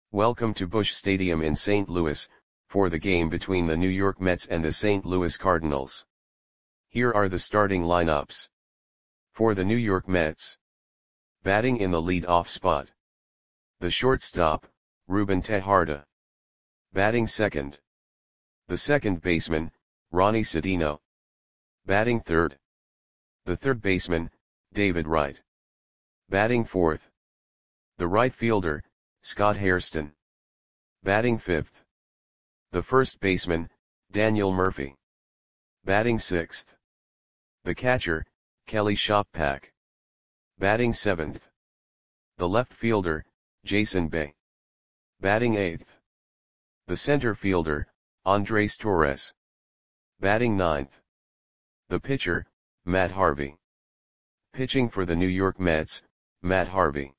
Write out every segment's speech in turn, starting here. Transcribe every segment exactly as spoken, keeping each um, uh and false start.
Welcome to Busch Stadium in Saint Louis, for the game between the New York Mets and the Saint Louis Cardinals. Here are the starting lineups. For the New York Mets. Batting in the lead-off spot. The shortstop, Ruben Tejada. Batting second. The second baseman, Ronnie Cedeno. Batting third. The third baseman, David Wright. Batting fourth. The right fielder, Scott Hairston. Batting fifth. The first baseman, Daniel Murphy. Batting sixth. The catcher, Kelly Shoppak. Batting seventh. The left fielder, Jason Bay. Batting eighth. The center fielder, Andres Torres. Batting ninth. The pitcher, Matt Harvey. Pitching for the New York Mets, Matt Harvey.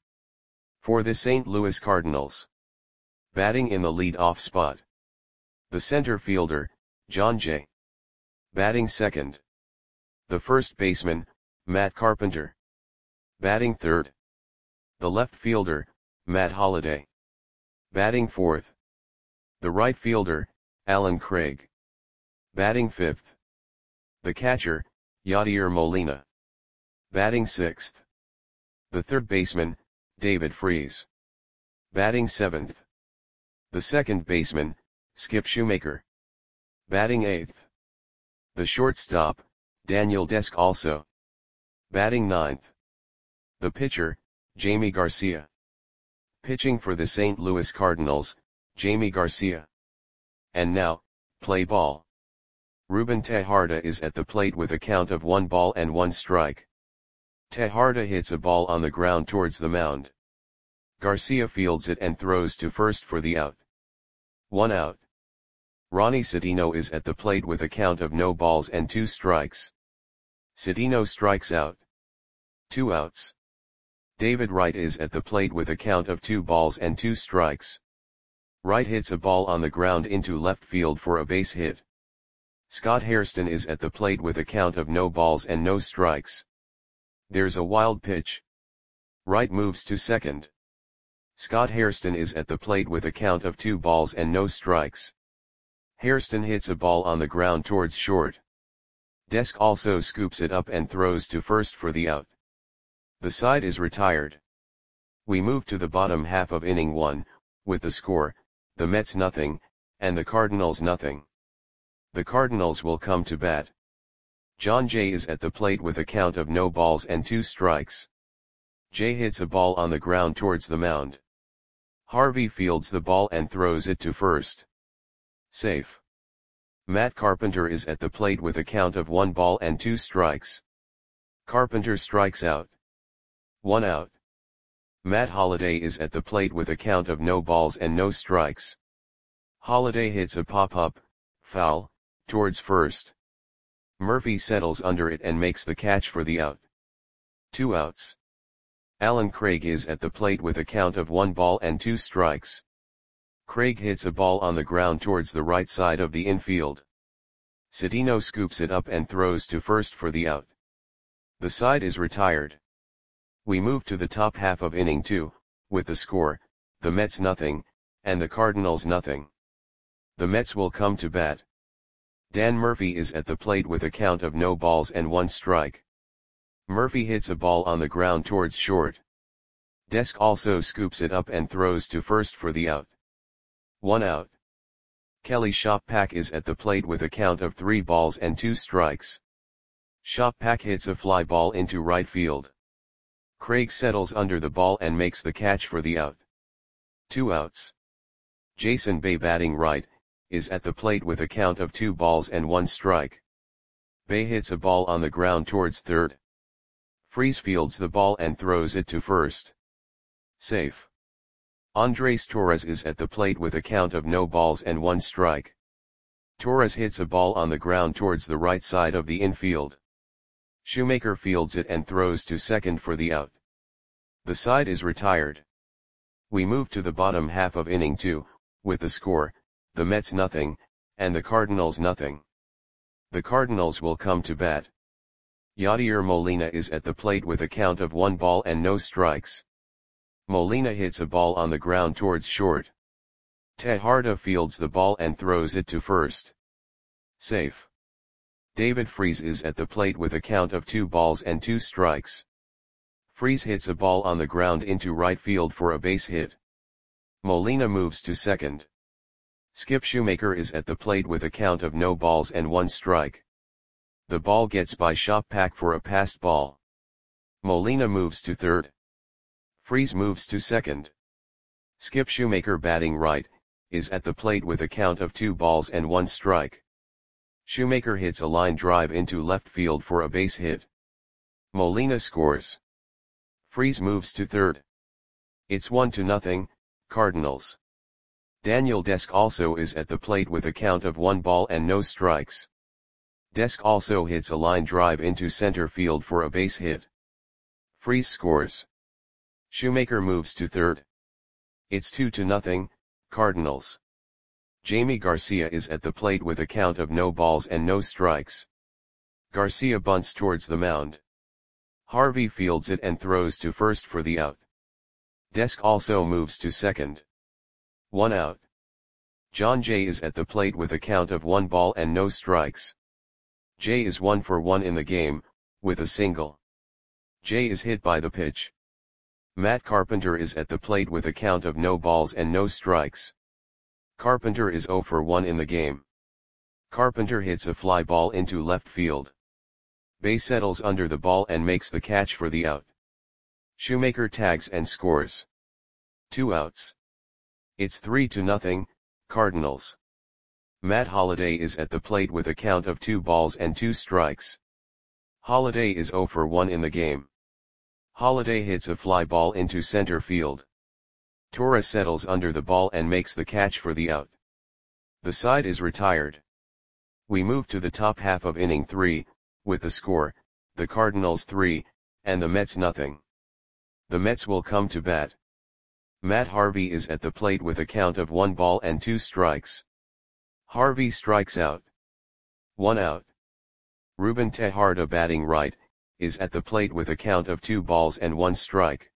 For the Saint Louis Cardinals. Batting in the lead-off spot. The center fielder, Jon Jay. Batting second. The first baseman, Matt Carpenter. Batting third. The left fielder, Matt Holliday. Batting fourth. The right fielder, Allen Craig. Batting fifth. The catcher, Yadier Molina. Batting sixth. The third baseman, David Freese. Batting seventh. The second baseman, Skip Shoemaker. Batting eighth. The shortstop, Daniel Descalso. Batting ninth. The pitcher, Jamie Garcia. Pitching for the Saint Louis Cardinals, Jamie Garcia. And now, play ball. Ruben Tejada is at the plate with a count of one ball and one strike. Tejada hits a ball on the ground towards the mound. Garcia fields it and throws to first for the out. One out. Ronnie Cedeno is at the plate with a count of no balls and two strikes. Cedeno strikes out. Two outs. David Wright is at the plate with a count of two balls and two strikes. Wright hits a ball on the ground into left field for a base hit. Scott Hairston is at the plate with a count of no balls and no strikes. There's a wild pitch. Wright moves to second. Scott Hairston is at the plate with a count of two balls and no strikes. Hairston hits a ball on the ground towards short. Descalso scoops it up and throws to first for the out. The side is retired. We move to the bottom half of inning one, with the score, the Mets nothing, and the Cardinals nothing. The Cardinals will come to bat. Jon Jay is at the plate with a count of no balls and two strikes. Jay hits a ball on the ground towards the mound. Harvey fields the ball and throws it to first. Safe. Matt Carpenter is at the plate with a count of one ball and two strikes. Carpenter strikes out. One out. Matt Holliday is at the plate with a count of no balls and no strikes. Holliday hits a pop-up, foul, towards first. Murphy settles under it and makes the catch for the out. Two outs. Allen Craig is at the plate with a count of one ball and two strikes. Craig hits a ball on the ground towards the right side of the infield. Cedeno scoops it up and throws to first for the out. The side is retired. We move to the top half of inning two, with the score, the Mets nothing, and the Cardinals nothing. The Mets will come to bat. Dan Murphy is at the plate with a count of no balls and one strike. Murphy hits a ball on the ground towards short. Descalso scoops it up and throws to first for the out. One out. Kelly Shoppak is at the plate with a count of three balls and two strikes. Shoppak hits a fly ball into right field. Craig settles under the ball and makes the catch for the out. Two outs. Jason Bay, batting right, is at the plate with a count of two balls and one strike. Bay hits a ball on the ground towards third. Freese fields the ball and throws it to first. Safe. Andres Torres is at the plate with a count of no balls and one strike. Torres hits a ball on the ground towards the right side of the infield. Shoemaker fields it and throws to second for the out. The side is retired. We move to the bottom half of inning two, with the score, the Mets nothing, and the Cardinals nothing. The Cardinals will come to bat. Yadier Molina is at the plate with a count of one ball and no strikes. Molina hits a ball on the ground towards short. Tejada fields the ball and throws it to first. Safe. David Freese is at the plate with a count of two balls and two strikes. Freese hits a ball on the ground into right field for a base hit. Molina moves to second. Skip Shoemaker is at the plate with a count of no balls and one strike. The ball gets by Shopak for a passed ball. Molina moves to third. Freese moves to second. Skip Shoemaker, batting right, is at the plate with a count of two balls and one strike. Shoemaker hits a line drive into left field for a base hit. Molina scores. Freese moves to third. It's one to nothing, Cardinals. Daniel Desk also is at the plate with a count of one ball and no strikes. Desk also hits a line drive into center field for a base hit. Freese scores. Shoemaker moves to third. It's two to nothing, Cardinals. Jamie Garcia is at the plate with a count of no balls and no strikes. Garcia bunts towards the mound. Harvey fields it and throws to first for the out. Desk also moves to second. One out. John Jay is at the plate with a count of one ball and no strikes. Jay is one for one in the game, with a single. Jay is hit by the pitch. Matt Carpenter is at the plate with a count of no balls and no strikes. Carpenter is zero for one in the game. Carpenter hits a fly ball into left field. Bay settles under the ball and makes the catch for the out. Shoemaker tags and scores. Two outs. It's three to nothing, Cardinals. Matt Holliday is at the plate with a count of two balls and two strikes. Holliday is zero for one in the game. Holliday hits a fly ball into center field. Torres settles under the ball and makes the catch for the out. The side is retired. We move to the top half of inning three, with the score, the Cardinals three, and the Mets nothing. The Mets will come to bat. Matt Harvey is at the plate with a count of one ball and two strikes. Harvey strikes out. One out. Ruben Tejada, batting right, is at the plate with a count of two balls and one strike.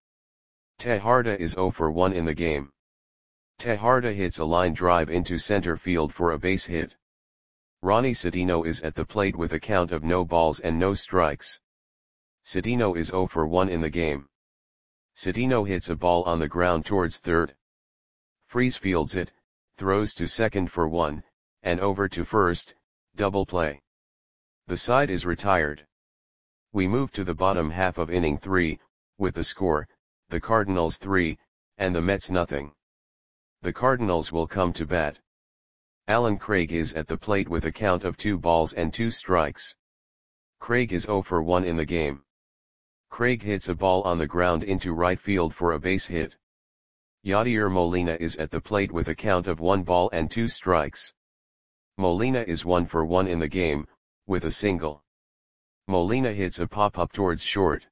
Tejada is zero for one in the game. Tejada hits a line drive into center field for a base hit. Ronnie Cedeno is at the plate with a count of no balls and no strikes. Cedeno is zero for one in the game. Cedeno hits a ball on the ground towards third. Freese fields it, throws to second for one, and over to first, double play. The side is retired. We move to the bottom half of inning three, with the score, the Cardinals three, and the Mets nothing. The Cardinals will come to bat. Alan Craig is at the plate with a count of two balls and two strikes. Craig is zero for one in the game. Craig hits a ball on the ground into right field for a base hit. Yadier Molina is at the plate with a count of one ball and two strikes. Molina is one for one in the game, with a single. Molina hits a pop-up towards short.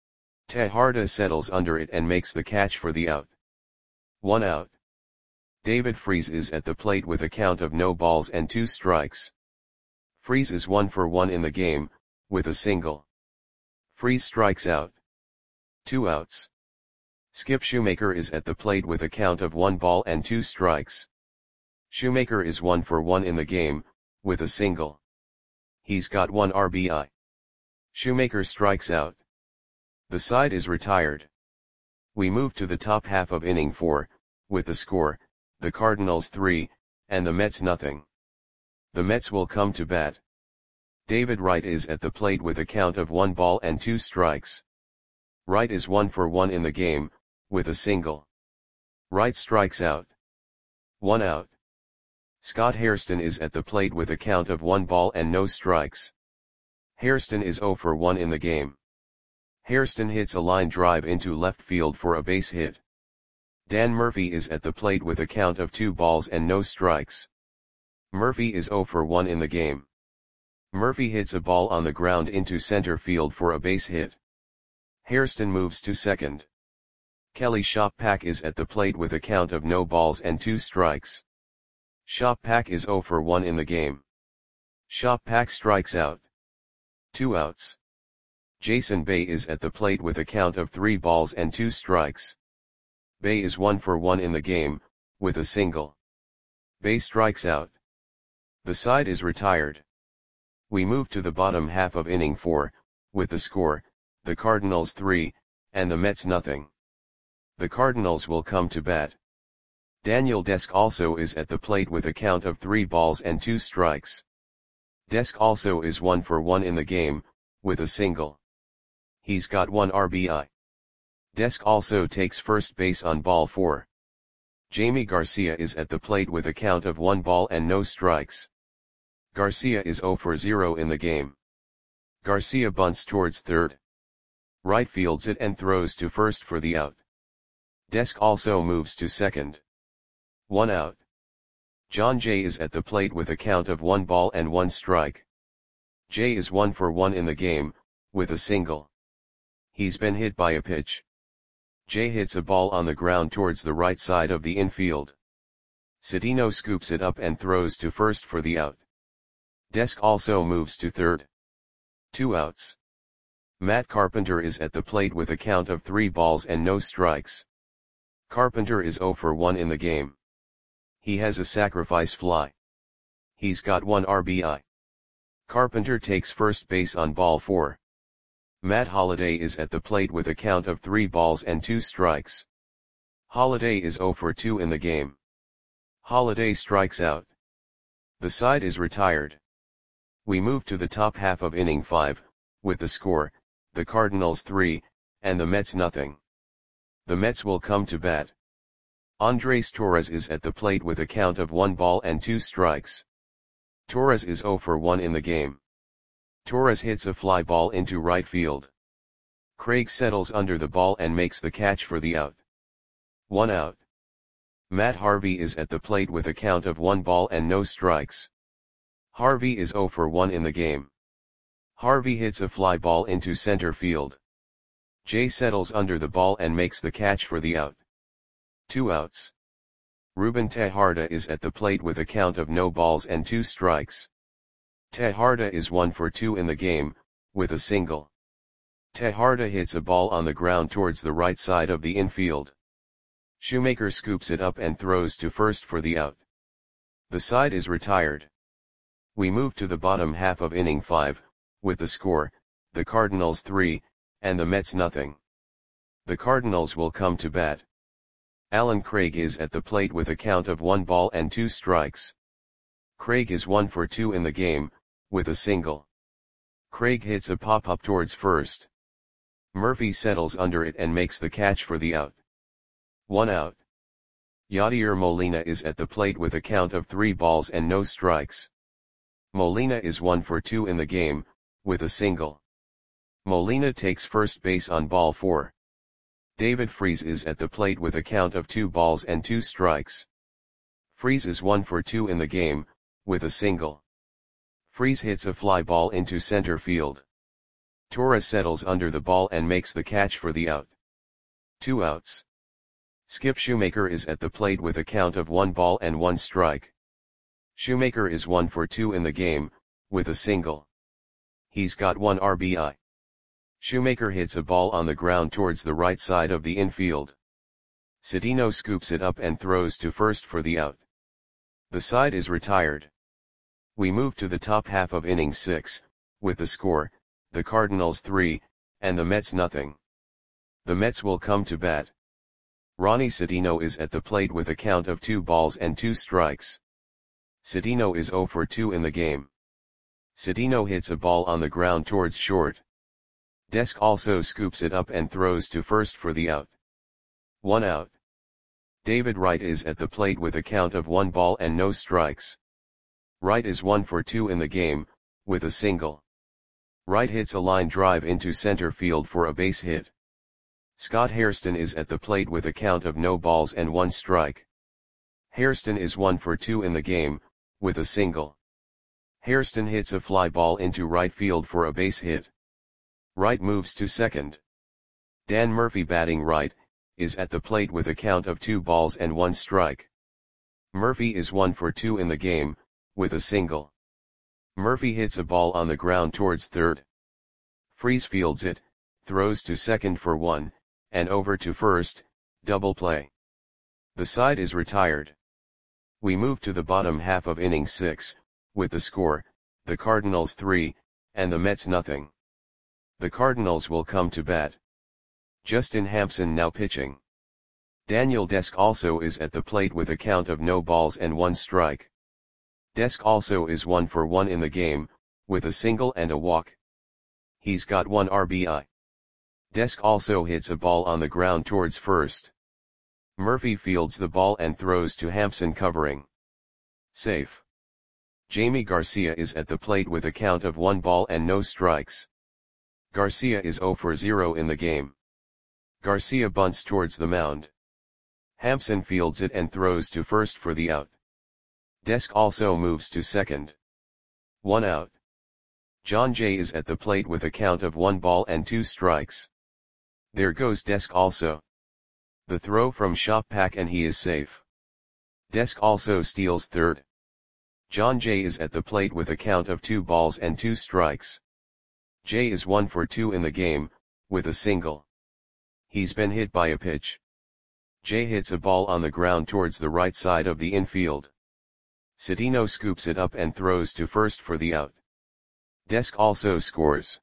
Tejada settles under it and makes the catch for the out. One out. David Freese is at the plate with a count of no balls and two strikes. Freese is one for one in the game, with a single. Freese strikes out. Two outs. Skip Shoemaker is at the plate with a count of one ball and two strikes. Shoemaker is one for one in the game, with a single. He's got one R B I. Shoemaker strikes out. The side is retired. We move to the top half of inning four, with the score, the Cardinals three, and the Mets nothing. The Mets will come to bat. David Wright is at the plate with a count of one ball and two strikes. Wright is one for one in the game, with a single. Wright strikes out. One out. Scott Hairston is at the plate with a count of one ball and no strikes. Hairston is zero for one in the game. Hairston hits a line drive into left field for a base hit. Dan Murphy is at the plate with a count of two balls and no strikes. Murphy is zero for one in the game. Murphy hits a ball on the ground into center field for a base hit. Hairston moves to second. Kelly Shopak is at the plate with a count of no balls and two strikes. Shopak is zero for one in the game. Shopak strikes out. Two outs. Jason Bay is at the plate with a count of three balls and two strikes. Bay is one for one in the game, with a single. Bae strikes out. The side is retired. We move to the bottom half of inning four, with the score, the Cardinals three, and the Mets nothing. The Cardinals will come to bat. Daniel Desk also is at the plate with a count of three balls and two strikes. Desk also is one for one in the game, with a single. He's got one R B I. Desk also takes first base on ball four. Jamie Garcia is at the plate with a count of one ball and no strikes. Garcia is zero for zero in the game. Garcia bunts towards third. Right fields it and throws to first for the out. Desk also moves to second. One out. John Jay is at the plate with a count of one ball and one strike. Jay is one for one in the game, with a single. He's been hit by a pitch. Jay hits a ball on the ground towards the right side of the infield. Citino scoops it up and throws to first for the out. Desk also moves to third. Two outs. Matt Carpenter is at the plate with a count of three balls and no strikes. Carpenter is zero for one in the game. He has a sacrifice fly. He's got one R B I. Carpenter takes first base on ball four. Matt Holliday is at the plate with a count of three balls and two strikes. Holliday is zero for two in the game. Holliday strikes out. The side is retired. We move to the top half of inning five, with the score, the Cardinals three, and the Mets nothing. The Mets will come to bat. Andres Torres is at the plate with a count of one ball and two strikes. Torres is zero for one in the game. Torres hits a fly ball into right field. Craig settles under the ball and makes the catch for the out. One out. Matt Harvey is at the plate with a count of one ball and no strikes. Harvey is zero for one in the game. Harvey hits a fly ball into center field. Jay settles under the ball and makes the catch for the out. Two outs. Ruben Tejada is at the plate with a count of no balls and two strikes. Tejada is one for two in the game, with a single. Tejada hits a ball on the ground towards the right side of the infield. Shoemaker scoops it up and throws to first for the out. The side is retired. We move to the bottom half of inning five, with the score, the Cardinals three, and the Mets nothing. The Cardinals will come to bat. Alan Craig is at the plate with a count of one ball and two strikes. Craig is one for two in the game, with a single. Craig hits a pop-up towards first. Murphy settles under it and makes the catch for the out. One out. Yadier Molina is at the plate with a count of three balls and no strikes. Molina is one for two in the game, with a single. Molina takes first base on ball four. David Freese is at the plate with a count of two balls and two strikes. Freese is one for two in the game, with a single. Freese hits a fly ball into center field. Torres settles under the ball and makes the catch for the out. Two outs. Skip Shoemaker is at the plate with a count of one ball and one strike. Shoemaker is one for two in the game, with a single. He's got one R B I. Shoemaker hits a ball on the ground towards the right side of the infield. Citino scoops it up and throws to first for the out. The side is retired. We move to the top half of inning six, with the score, the Cardinals three, and the Mets nothing. The Mets will come to bat. Ronnie Citino is at the plate with a count of two balls and two strikes. Citino is zero for two in the game. Citino hits a ball on the ground towards short. Desk also scoops it up and throws to first for the out. One out. David Wright is at the plate with a count of one ball and no strikes. Wright is one for two in the game, with a single. Wright hits a line drive into center field for a base hit. Scott Hairston is at the plate with a count of no balls and one strike. Hairston is one for two in the game, with a single. Hairston hits a fly ball into right field for a base hit. Wright moves to second. Dan Murphy, batting right, is at the plate with a count of two balls and one strike. Murphy is one for two in the game, with a single. Murphy hits a ball on the ground towards third. Freese fields it, throws to second for one, and over to first, double play. The side is retired. We move to the bottom half of inning six, with the score, the Cardinals three, and the Mets nothing. The Cardinals will come to bat. Justin Hampson now pitching. Daniel Desk also is at the plate with a count of no balls and one strike. Desk also is one for one in the game, with a single and a walk. He's got one R B I. Desk also hits a ball on the ground towards first. Murphy fields the ball and throws to Hampson covering. Safe. Jamie Garcia is at the plate with a count of one ball and no strikes. Garcia is zero for zero in the game. Garcia bunts towards the mound. Hampson fields it and throws to first for the out. Desk also moves to second. One out. John Jay is at the plate with a count of one ball and two strikes. There goes Desk also. The throw from Shoppack and he is safe. Desk also steals third. John Jay is at the plate with a count of two balls and two strikes. Jay is one for two in the game, with a single. He's been hit by a pitch. Jay hits a ball on the ground towards the right side of the infield. Citino scoops it up and throws to first for the out. Desk also scores.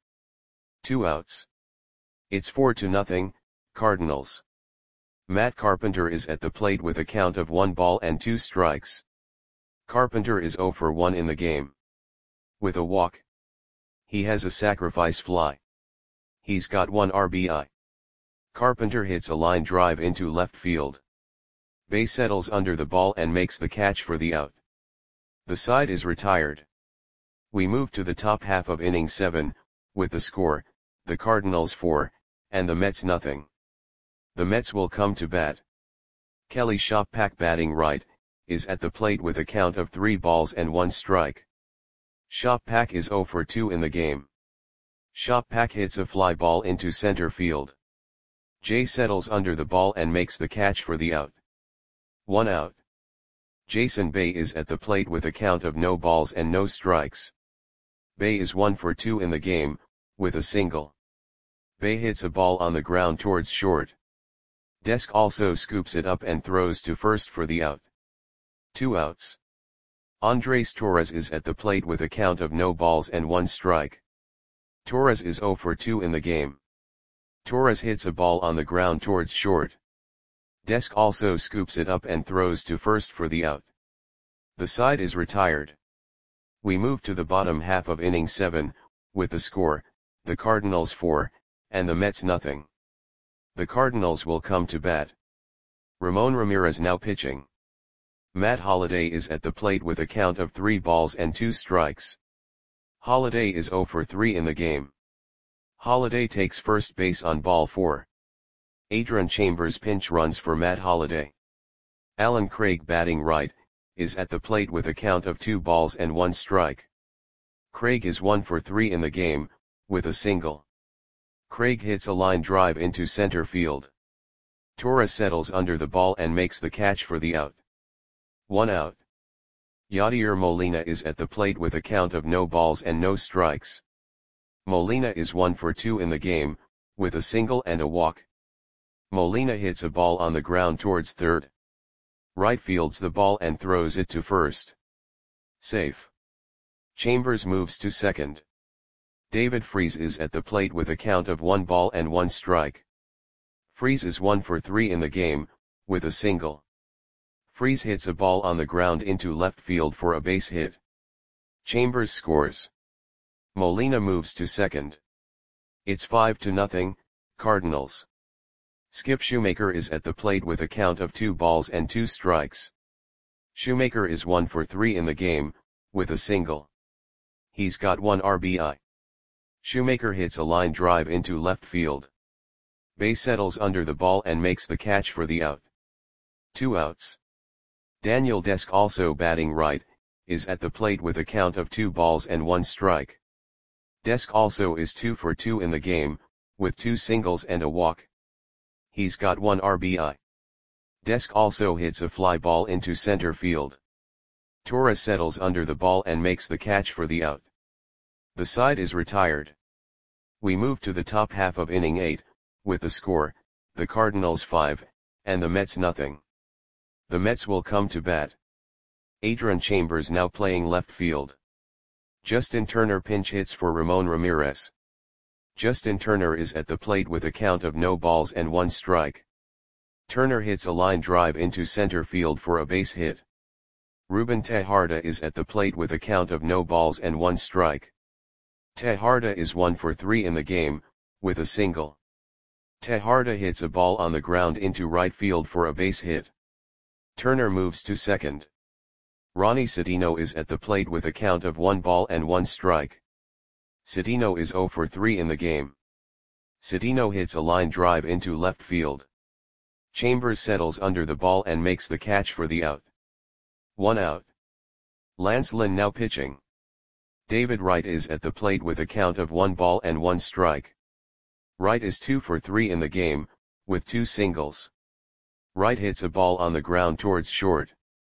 Two outs. It's four to nothing, Cardinals. Matt Carpenter is at the plate with a count of one ball and two strikes. Carpenter is zero for one in the game. With a walk. He has a sacrifice fly. He's got one R B I. Carpenter hits a line drive into left field. Bay settles under the ball and makes the catch for the out. The side is retired. We move to the top half of inning seven, with the score, the Cardinals four, and the Mets nothing. The Mets will come to bat. Kelly Shoppack batting right, is at the plate with a count of three balls and one strike. Shoppack is zero for two in the game. Shoppack hits a fly ball into center field. Jay settles under the ball and makes the catch for the out. One out. Jason Bay is at the plate with a count of no balls and no strikes. Bay is one for two in the game, with a single. Bay hits a ball on the ground towards short. Desk also scoops it up and throws to first for the out. Two outs. Andres Torres is at the plate with a count of no balls and one strike. Torres is zero for two in the game. Torres hits a ball on the ground towards short. Desk also scoops it up and throws to first for the out. The side is retired. We move to the bottom half of inning seven, with the score, the Cardinals four, and the Mets nothing. The Cardinals will come to bat. Ramon Ramirez now pitching. Matt Holliday is at the plate with a count of three balls and two strikes. Holliday is zero for three in the game. Holliday takes first base on ball four. Adrian Chambers pinch runs for Matt Holliday. Alan Craig batting right, is at the plate with a count of two balls and one strike. Craig is one for three in the game, with a single. Craig hits a line drive into center field. Torres settles under the ball and makes the catch for the out. One out. Yadier Molina is at the plate with a count of no balls and no strikes. Molina is one for two in the game, with a single and a walk. Molina hits a ball on the ground towards third. Right fields the ball and throws it to first. Safe. Chambers moves to second. David Freese is at the plate with a count of one ball and one strike. Freese is one for three in the game, with a single. Freese hits a ball on the ground into left field for a base hit. Chambers scores. Molina moves to second. It's five to nothing, Cardinals. Skip Shoemaker is at the plate with a count of two balls and two strikes. Shoemaker is one for three in the game, with a single. He's got one R B I. Shoemaker hits a line drive into left field. Bay settles under the ball and makes the catch for the out. Two outs. Daniel Desk also batting right, is at the plate with a count of two balls and one strike. Desk also is two for two in the game, with two singles and a walk. He's got one R B I. Desk also hits a fly ball into center field. Torres settles under the ball and makes the catch for the out. The side is retired. We move to the top half of inning eight, with the score, the Cardinals five, and the Mets nothing. The Mets will come to bat. Adrian Chambers now playing left field. Justin Turner pinch hits for Ramon Ramirez. Justin Turner is at the plate with a count of no balls and one strike. Turner hits a line drive into center field for a base hit. Ruben Tejada is at the plate with a count of no balls and one strike. Tejada is one for three in the game, with a single. Tejada hits a ball on the ground into right field for a base hit. Turner moves to second. Ronnie Cedeno is at the plate with a count of one ball and one strike. Cedeno is zero for three in the game. Cedeno hits a line drive into left field. Chambers settles under the ball and makes the catch for the out. One out. Lance Lynn now pitching. David Wright is at the plate with a count of one ball and one strike. Wright is two for three in the game, with two singles. Wright hits a ball on the ground towards short.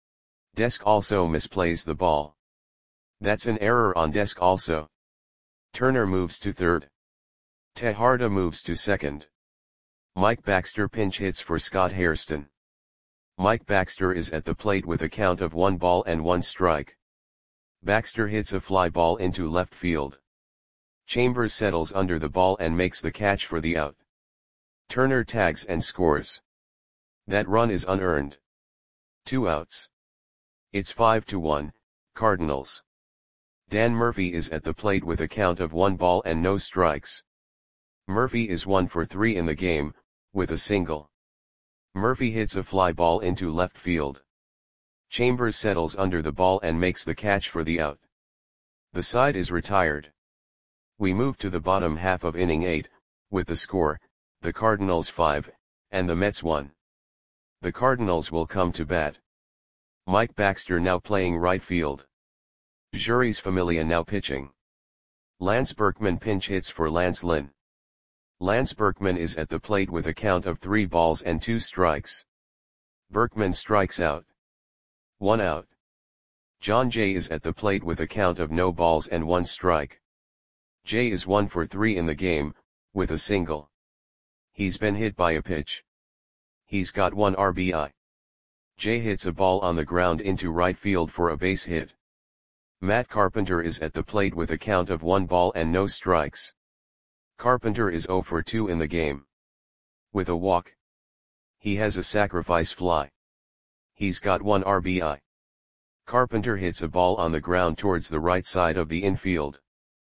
Desk also misplays the ball. That's an error on Desk also. Turner moves to third. Tejada moves to second. Mike Baxter pinch hits for Scott Hairston. Mike Baxter is at the plate with a count of one ball and one strike. Baxter hits a fly ball into left field. Chambers settles under the ball and makes the catch for the out. Turner tags and scores. That run is unearned. Two outs. It's five to one, Cardinals. Dan Murphy is at the plate with a count of one ball and no strikes. Murphy is one for three in the game, with a single. Murphy hits a fly ball into left field. Chambers settles under the ball and makes the catch for the out. The side is retired. We move to the bottom half of inning eight, with the score, the Cardinals five, and the Mets one. The Cardinals will come to bat. Mike Baxter now playing right field. Jeurys Familia now pitching. Lance Berkman pinch hits for Lance Lynn. Lance Berkman is at the plate with a count of three balls and two strikes. Berkman strikes out. One out. John Jay is at the plate with a count of no balls and one strike. Jay is one for three in the game, with a single. He's been hit by a pitch. He's got one R B I. Jay hits a ball on the ground into right field for a base hit. Matt Carpenter is at the plate with a count of one ball and no strikes. Carpenter is zero for two in the game. With a walk. He has a sacrifice fly. He's got one R B I. Carpenter hits a ball on the ground towards the right side of the infield.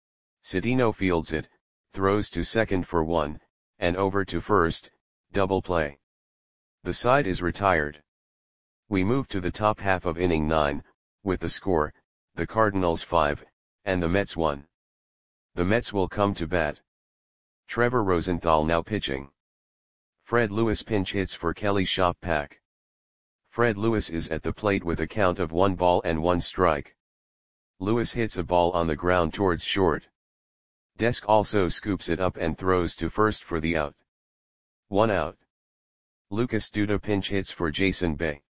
Cedeno fields it, throws to second for one, and over to first, double play. The side is retired. We move to the top half of inning nine, with the score, the Cardinals five, and the Mets one. The Mets will come to bat. Trevor Rosenthal now pitching. Fred Lewis pinch hits for Kelly Shoppack. Fred Lewis is at the plate with a count of one ball and one strike. Lewis hits a ball on the ground towards short. Desk also scoops it up and throws to first for the out. One out. Lucas Duda pinch hits for Jason Bay.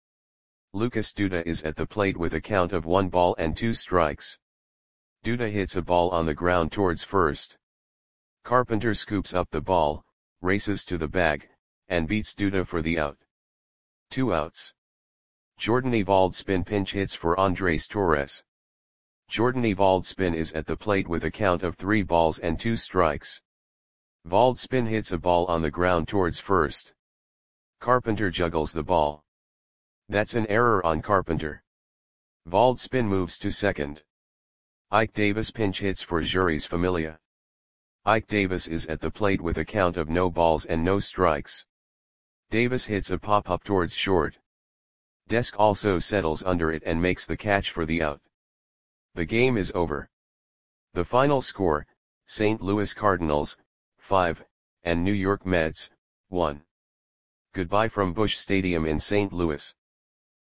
Lucas Duda is at the plate with a count of one ball and two strikes. Duda hits a ball on the ground towards first. Carpenter scoops up the ball, races to the bag, and beats Duda for the out. Two outs. Jordan Evalds-Spin pinch hits for Andres Torres. Jordan Evalds-Spin is at the plate with a count of three balls and two strikes. Vald-Spin hits a ball on the ground towards first. Carpenter juggles the ball. That's an error on Carpenter. Vald-Spin moves to second. Ike Davis pinch hits for Jeurys Familia. Ike Davis is at the plate with a count of no balls and no strikes. Davis hits a pop-up towards short. Desk also settles under it and makes the catch for the out. The game is over. The final score, Saint Louis Cardinals, five, and New York Mets, one. Goodbye from Busch Stadium in Saint Louis.